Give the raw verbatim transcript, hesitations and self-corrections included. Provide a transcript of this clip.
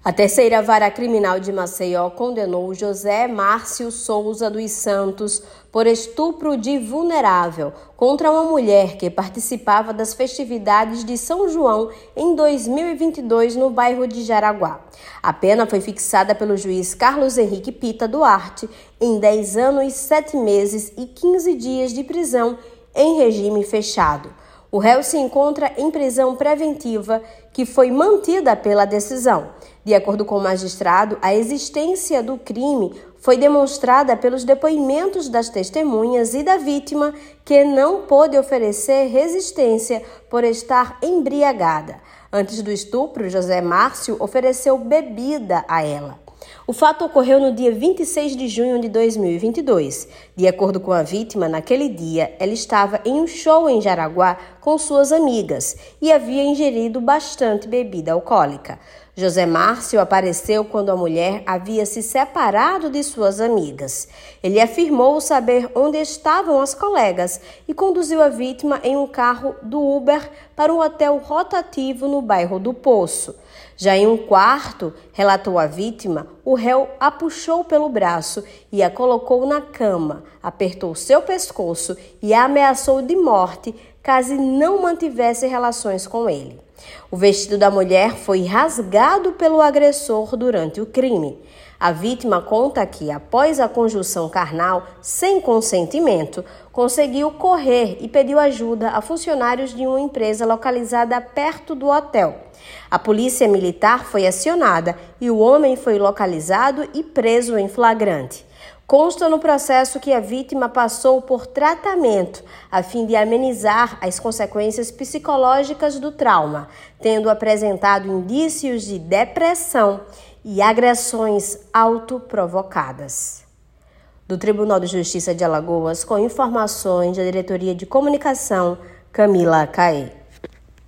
A terceira vara criminal de Maceió condenou José Márcio Souza dos Santos por estupro de vulnerável contra uma mulher que participava das festividades de São João em dois mil e vinte e dois no bairro de Jaraguá. A pena foi fixada pelo juiz Carlos Henrique Pita Duarte em dez anos, sete meses e quinze dias de prisão em regime fechado. O réu se encontra em prisão preventiva, que foi mantida pela decisão. De acordo com o magistrado, a existência do crime foi demonstrada pelos depoimentos das testemunhas e da vítima, que não pôde oferecer resistência por estar embriagada. Antes do estupro, José Márcio ofereceu bebida a ela. O fato ocorreu no dia vinte e seis de junho de dois mil e vinte e dois. De acordo com a vítima, naquele dia, ela estava em um show em Jaraguá com suas amigas e havia ingerido bastante bebida alcoólica. José Márcio apareceu quando a mulher havia se separado de suas amigas. Ele afirmou saber onde estavam as colegas e conduziu a vítima em um carro do Uber para um hotel rotativo no bairro do Poço. Já em um quarto, relatou a vítima, o réu a puxou pelo braço e a colocou na cama, apertou seu pescoço e a ameaçou de morte caso não mantivesse relações com ele. O vestido da mulher foi rasgado pelo agressor durante o crime. A vítima conta que, após a conjunção carnal, sem consentimento, conseguiu correr e pediu ajuda a funcionários de uma empresa localizada perto do hotel. A polícia militar foi acionada e o homem foi localizado e preso em flagrante. Consta no processo que a vítima passou por tratamento a fim de amenizar as consequências psicológicas do trauma, tendo apresentado indícios de depressão e agressões autoprovocadas. Do Tribunal de Justiça de Alagoas, com informações da Diretoria de Comunicação, Camila Caê.